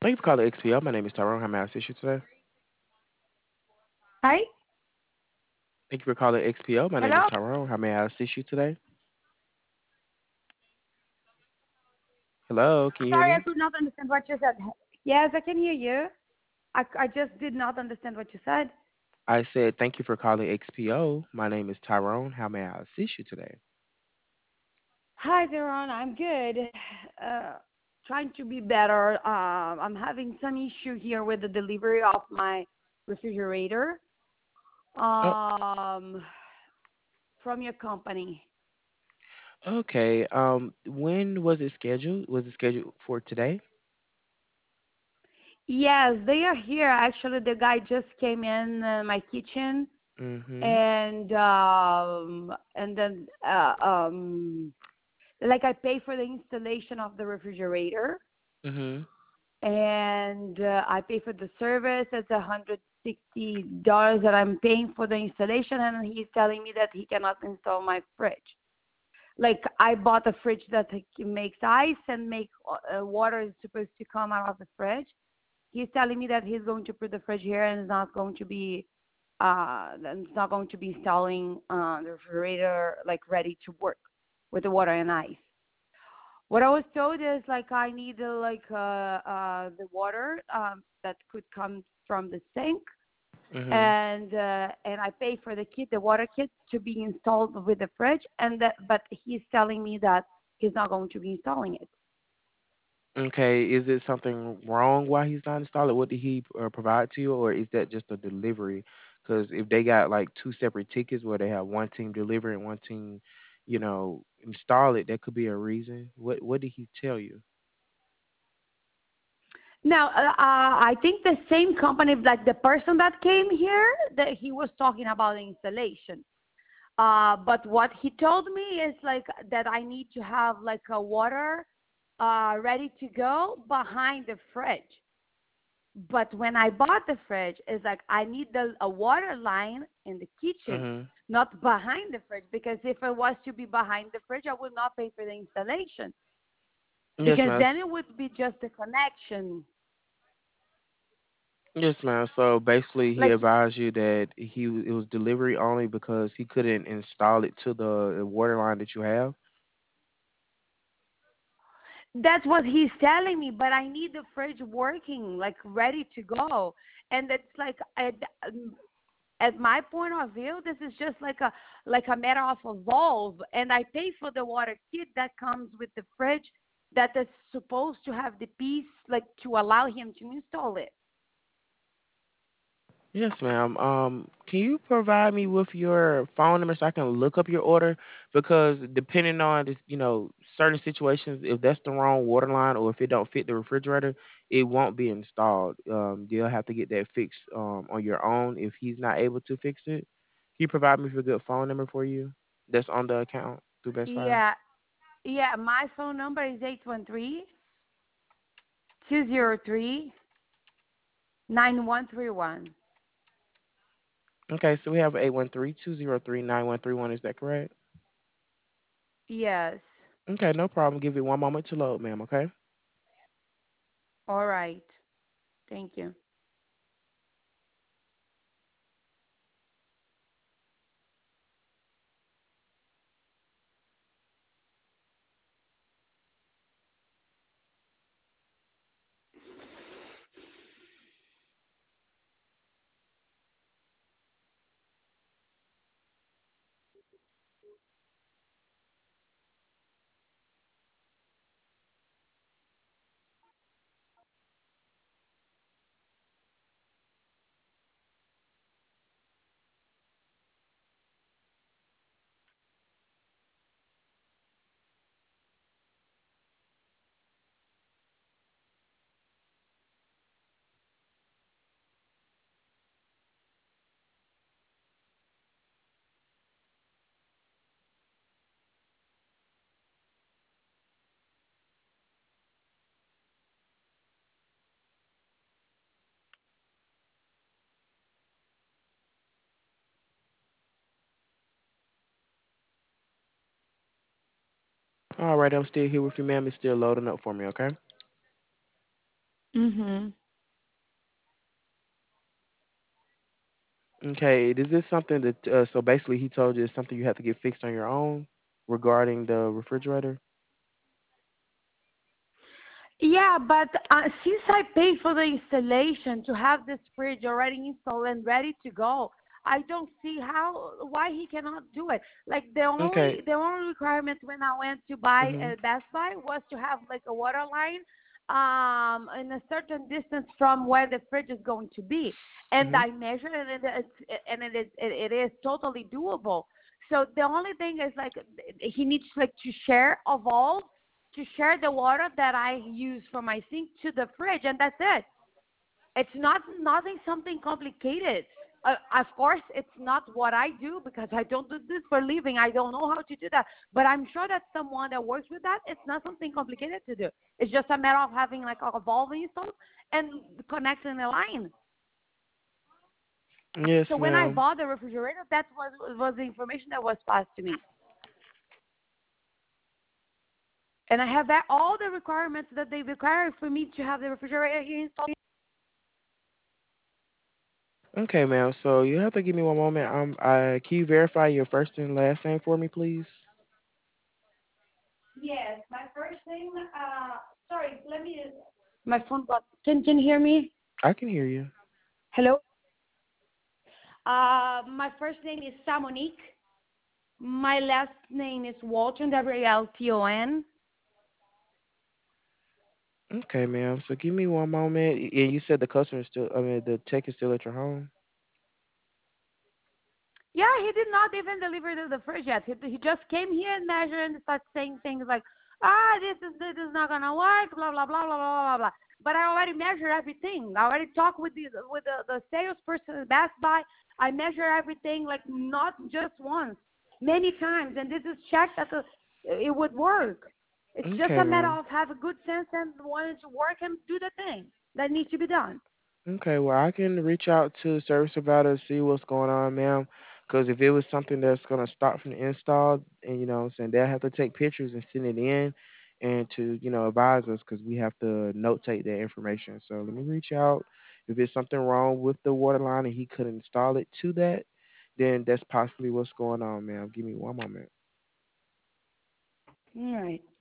Thank you for calling XPL. My name is Tyrone. How may I assist you today? Hi. Thank you for calling XPL. My name is Hello. Tyrone. How may I assist you today? Hello, can you hear Sorry, I me? could not understand what you said. Yes, I can hear you. I just did not understand what you said. I said thank you for calling XPO. My name is Tyrone. How may I assist you today? Hi, Veron. I'm good. Trying to be better. I'm having some issue here with the delivery of my refrigerator Oh, um, from your company. okay. When was it scheduled? Was it scheduled for today? Yes, they are here. Actually, the guy just came in my kitchen Mm-hmm. and then like I pay for the installation of the refrigerator Mm-hmm. and I pay for the service. It's $160 that I'm paying for the installation, and he's telling me that he cannot install my fridge. Like I bought a fridge that makes ice and make water is supposed to come out of the fridge. He's telling me that he's going to put the fridge here and is not going to be it's not going to be installing the refrigerator like ready to work with the water and ice. What I was told is like I need the water that could come from the sink, Mm-hmm. and I pay for the kit, the water kit, to be installed with the fridge, and that but he's telling me that he's not going to be installing it. Okay. Is it something wrong why he's not installing? What did he provide to you, or is that just a delivery? Because if they got like two separate tickets where they have one team deliver and one team, install it, that could be a reason. What did he tell you? Now, I think the same company, like the person that came here, that he was talking about the installation. But what he told me is like that I need to have like a water ready to go behind the fridge. But when I bought the fridge, it's like I need a water line in the kitchen, Mhm. not behind the fridge. Because if it was to be behind the fridge, I would not pay for the installation. Yes, Because ma'am. then it would be just a connection. Yes, ma'am. So basically, he Like advised you that it was delivery only because he couldn't install it to the water line that you have. that's what he's telling me, but I need the fridge working, like ready to go. And it's like at my point of view, this is just like a matter of a valve, and I pay for the water kit that comes with the fridge that is supposed to have the piece like to allow him to install it. Yes, ma'am. Can you provide me with your phone number so I can look up your order? Because depending on this, certain situations, if that's the wrong water line or if it don't fit the refrigerator, it won't be installed. You'll have to get that fixed on your own if he's not able to fix it. Can you provide me with a good phone number for you that's on the account through Best Buy? Yeah, yeah. My phone number is 813-203-9131. Okay, so we have 813-203-9131. Is that correct? Yes. Okay, no problem. Give it one moment to load, ma'am. Okay. All right. Thank you. All right, I'm still here with you, ma'am. It's still loading up for me. Okay. Mhm. Okay, is this something that so basically he told you it's something you have to get fixed on your own regarding the refrigerator? Yeah, but since I paid for the installation to have this fridge already installed and ready to go, I don't see how why he cannot do it. Like Okay. the only requirement when I went to buy Mhm. at Best Buy was to have like a water line in a certain distance from where the fridge is going to be, and Mhm. I measured it is totally doable. So the only thing is like he needs like to share a valve to share the water that I use for my sink to the fridge, and that's it. It's not nothing something complicated. Of course, it's not what I do because I don't do this for a living. I don't know how to do that. But I'm sure that someone that works with that, it's not something complicated to do. It's just a matter of having like a valve installed and connecting the line. Yes, So when I ma'am. bought the refrigerator, that was the information that was passed to me. And I have that all the requirements that they require for me to have the refrigerator here installed. Okay, ma'am. So you have to give me one moment. Can you verify your first and last name for me, please? Yes, my first name. Sorry, let me. My phone got. Can you hear me? I can hear you. Hello. My first name is Samonique. My last name is Walton. Walton. Okay, ma'am. So give me one moment. And you said the customer is still, I mean, the tech is still at your home. Yeah, he did not even deliver the fridge yet. He just came here and measured and started saying things like, this is not gonna work, blah blah blah blah blah blah blah. But I already measured everything. I already talked with the salesperson at Best Buy. I measure everything like not just once, many times, and this is checked that it would work. It's just Okay, a matter ma'am. of having good sense and wanting to work and do the thing that needs to be done. Okay, well, I can reach out to the service provider, see what's going on, ma'am. Because if it was something that's going to start from the install, and you know, what I'm saying they'll have to take pictures and send it in, and to advise us because we have to notate that information. So let me reach out. If there's something wrong with the water line and he couldn't install it to that, then that's possibly what's going on, ma'am. Give me one moment. All right.